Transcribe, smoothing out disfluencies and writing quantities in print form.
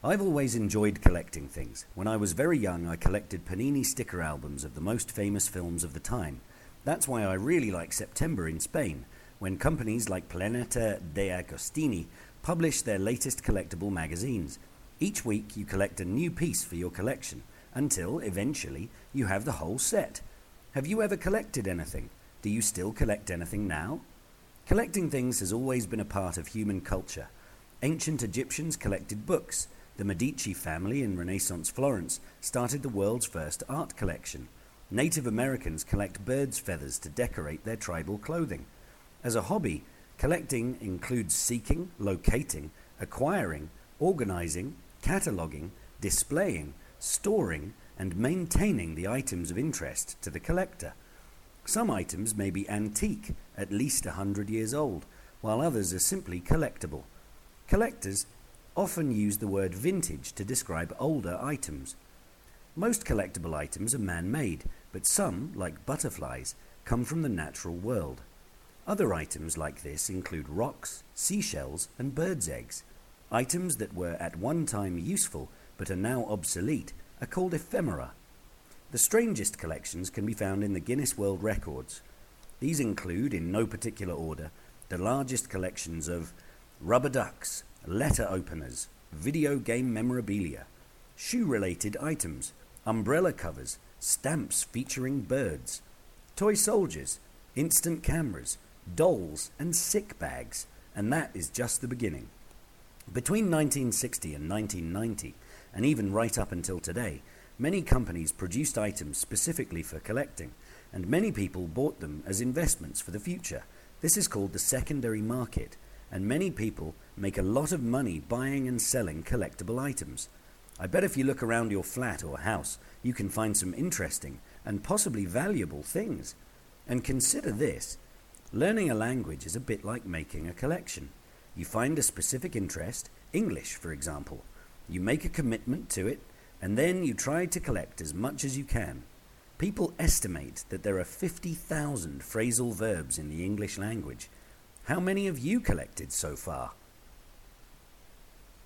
I've always enjoyed collecting things. When I was very young, I collected Panini sticker albums of the most famous films of the time. That's why I really like September in Spain, when companies like Planeta de Agostini publish their latest collectible magazines. Each week you collect a new piece for your collection, until, eventually, you have the whole set. Have you ever collected anything? Do you still collect anything now? Collecting things has always been a part of human culture. Ancient Egyptians collected books. The Medici family in Renaissance Florence started the world's first art collection. Native Americans collect birds' feathers to decorate their tribal clothing. As a hobby, collecting includes seeking, locating, acquiring, organizing, cataloging, displaying, storing, and maintaining the items of interest to the collector. Some items may be antique, at least 100 years old, while others are simply collectible. Collectors often use the word vintage to describe older items. Most collectible items are man-made, but some, like butterflies, come from the natural world. Other items like this include rocks, seashells, and birds' eggs. Items that were at one time useful but are now obsolete are called ephemera. The strangest collections can be found in the Guinness World Records. These include, in no particular order, the largest collections of rubber ducks, letter openers, video game memorabilia, shoe-related items, umbrella covers, stamps featuring birds, toy soldiers, instant cameras, dolls, and sick bags, and that is just the beginning. Between 1960 and 1990, and even right up until today, many companies produced items specifically for collecting, and many people bought them as investments for the future. This is called the secondary market, and many people make a lot of money buying and selling collectible items. I bet if you look around your flat or house, you can find some interesting and possibly valuable things. And consider this: learning a language is a bit like making a collection. You find a specific interest, English for example. You make a commitment to it, and then you try to collect as much as you can. People estimate that there are 50,000 phrasal verbs in the English language. How many have you collected so far?